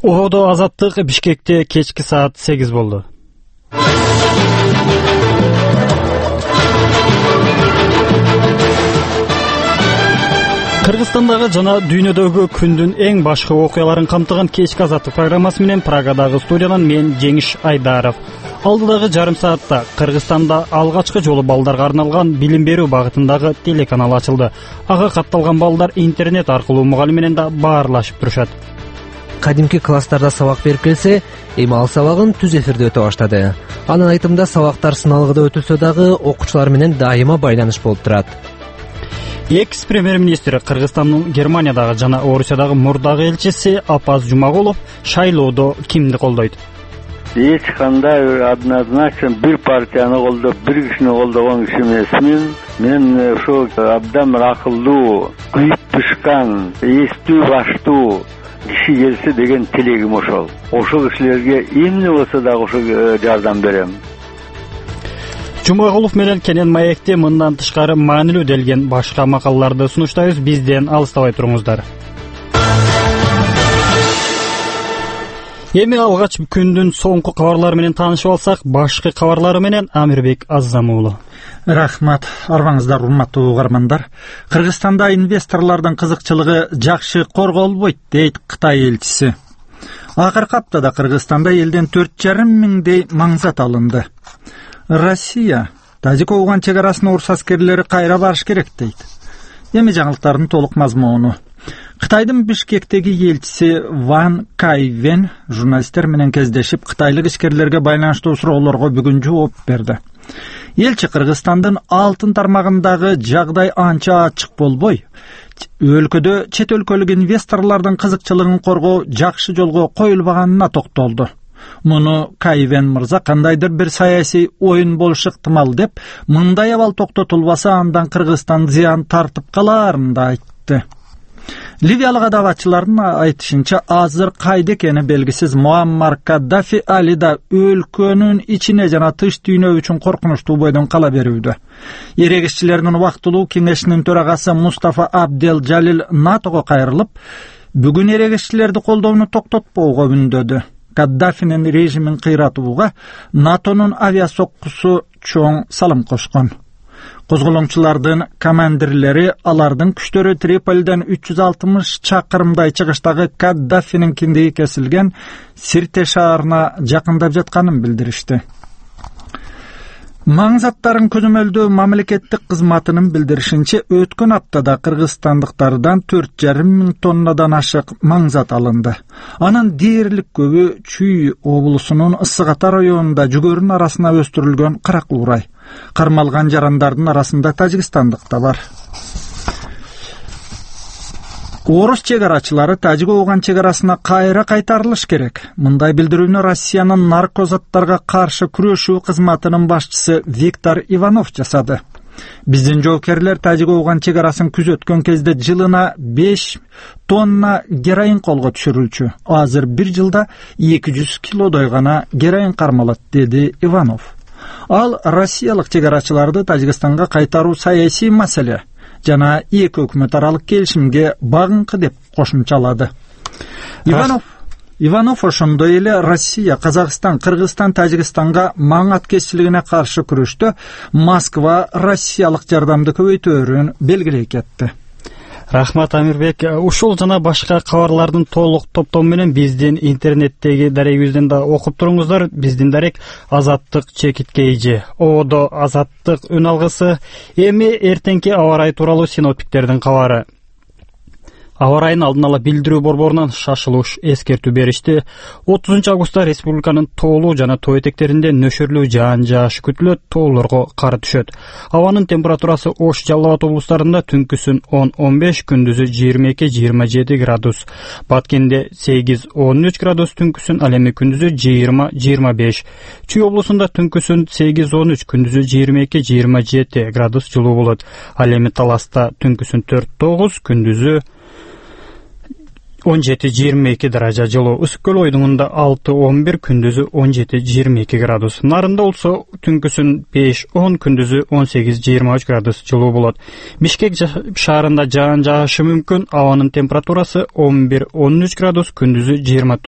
Оодо азаттык Бишкекте кечки саат 8 болду. Кыргызстандагы жана дүйнөдөгү күндүн эң башкы окуяларын камтыган кечки азаттык программасы менен Прагадагы студиядан мен Жеңиш Айдаров. Алдыдагы жарым саатта Кыргызстанда алгачкы жолу балдарга арналган билим берүү багытындагы телеканал ачылды. Ага катталган балдар интернет аркылуу мугалим менен да баарлашып турушат. Кадимки класстарда сабак берип келсе, эми ал сабагын түз эфирде өтө баштады. Анын айтымында сабактар сыналгыда өтүлсө дагы окуучулар менен дайыма байланыш болуп турат. Экс-премьер-министр Кыргызстандын Германиядагы жана Орусиядагы мурдагы элчиси Апаз Жумагулов шайлоодо кимди колдойт? Эч кандай однозначно бир партияны колдоп, бир кишини колдогон киши эмесмин. Мен ошо абдан акылдуу, күйүп пышкан, эстүү баштуу киши келсе деген тилегим ошол. Ошол кишилерге эмне болсо дагы ошо жардам берем. Жумагулов менен Кенен Маекте мындан тышкары маанилүү делген башка макалаларды сунуштайбыз. Бизден алыстабай туруңуздар. Эми алгач күндүн соңку кабарлары менен таанышып алсак, башкы кабарлары менен Амирбек Аззам уулу. Рахмат, арбаңыздар урматтуу угармандар. Кыргызстанда инвесторлордун кызыкчылыгы жакшы корголбойт, дейт Кытай элчиси. Акыркы аптада Кыргызстанда элден 4,5 миңдей маңзат алынды. Россия Тажик-Оуган чегарасына орус аскерлери кайра барыш керек дейт. Эми жаңылыктардын толук мазмуну. Кытайдын Бишкектеги элчиси Ван Кайвен журналисттер менен кездешип, кытайлык ишкерлерге байланыштуу суроолорго бүгүн жооп берди. Элчи Кыргызстандын алтын тармагындагы жагдай анча ачык болбой, өлкөдө чет өлкөлүк инвесторлордун кызыкчылыгын коргоо жакшы жолго коюлбаганына токтолду. Муну Кайвен мырза кандайдыр бир саясий оюн болушу ыктымал деп, мындай абал токтотулбаса андан Кыргызстан зыян тартып калаарын да айтты. Ливиялык адабатчылардын айтышынча, азыр кайда экени белгисиз Муаммар Каддафи али да өлкөнүн ичине жана тыш дүйнө үчүн коркунучтуу бойдон кала берүүдө. Эрегишчилердин убактылуу кеңешинин төрагасы Мустафа Абдел Жалил НАТОго кайрылып, бүгүн эрегишчилерди колдоону токтотпоого үндөдү. Каддафинин режимин кыйратууга НАТОнун авиасоккусу чоң салым кошкон. Козголоңчулардын командирлери алардын күчтөрү Триполиден 360 чакырымдай чыгыштагы Каддафинин киндиги кесилген Сирте шаарына жакындап жатканын билдиришти. Маңзаттарын көзөмөлдөө мамлекеттик кызматынын билдиришинче, өткөн аптада кыргызстандыктардан 4,5 миң тоннадан ашык маңзат алынды. Анын дээрлик көбү Чүй облусунун Ысык-Ата районунда жүгөрүн арасына өстүрүлгөн каракуурай. Кармалган жарандардын арасында тажикстандык да бар. Орус чегарачылары Тажик-Оуган чегарасына кайра кайтарылыш керек. Мындай билдирүүнү Россиянын наркозаттарга каршы күрөшүү кызматынын башчысы Виктор Иванов жасады. Биздин жоокерлер Тажик-Оуган чегарасын күзөткөн кезде жылына 5 тонна героин колго түшүрүлчү. Азыр бир жылда 200 килодой гана героин кармалат, деди Иванов. Ал россиялык чегарачыларды Тажикстанга кайтаруу саясий маселе жана эки өкмөт аралык келишимге багынкы деп кошумчалады. Иванов ошондой эле Россия, Казакстан, Кыргызстан, Тажикстанга маң аткезчилигине каршы күрөштө Москва россиялык жардамды көбөйтөөрүн белгилей кетти. Рахмат, Амирбек. Ушул жана башка кабарлардын толук топтому менен биздин интернеттеги дарегибизден да окуп туруңуздар. Биздин дарек Азаттык чекиткейжи. Оодо Азаттык үн алгысы. Эми эртеңки аба ырайы тууралуу синоптиктердин кабары. Аба ырайын алдын ала билдирүү борборунан шашылыш эскертүү беришти. 30 августта республиканын тоолуу жана тоо этектеринде нөшөрлүү жаан жаашы күтүлөт, тоолорго кар түшөт. Абанын температурасы Ош, Жалал Абад облустарында түнкүсүн 10-15, күндүзү 22-27 градус. Баткенде 8-13 градус түнкүсүн, ал эми күндүзү 20-25. Чүй облусунда түнкүсүн 8-13, күндүзү 22-27 градус жылуу болот. Ал эми Таласта түнкүсүн 4-9, күндүзү 17-22 даража жылуу. Ысык-Көл ойдуңунда 6-11, күндүзү 17-22 градус. Нарында болсо түнкүсүн 5-10, күндүзү 18-23 градус жылуу болот. Бишкек шаарында жаан жаашы мүмкүн. Абанын температурасы 11-13 градус, күндүзү